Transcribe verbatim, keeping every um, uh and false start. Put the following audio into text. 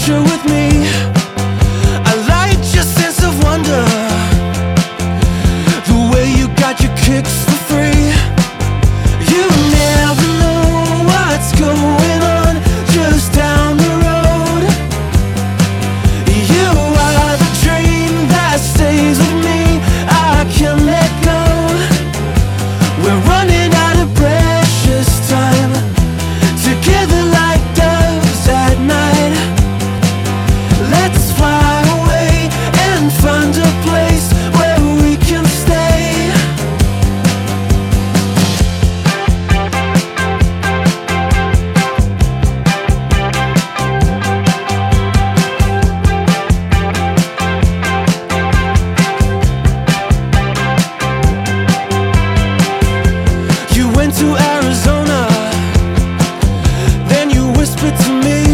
adventure with me. I like your sense of wonder, the way you got your kicks for free. You never know what's going on just down the road. You are the dream that stays with me, I can't let go. We're running out of precious time, together like doves at night. Let's fly away and find a place where we can stay. You went to Arizona, then you whispered to me,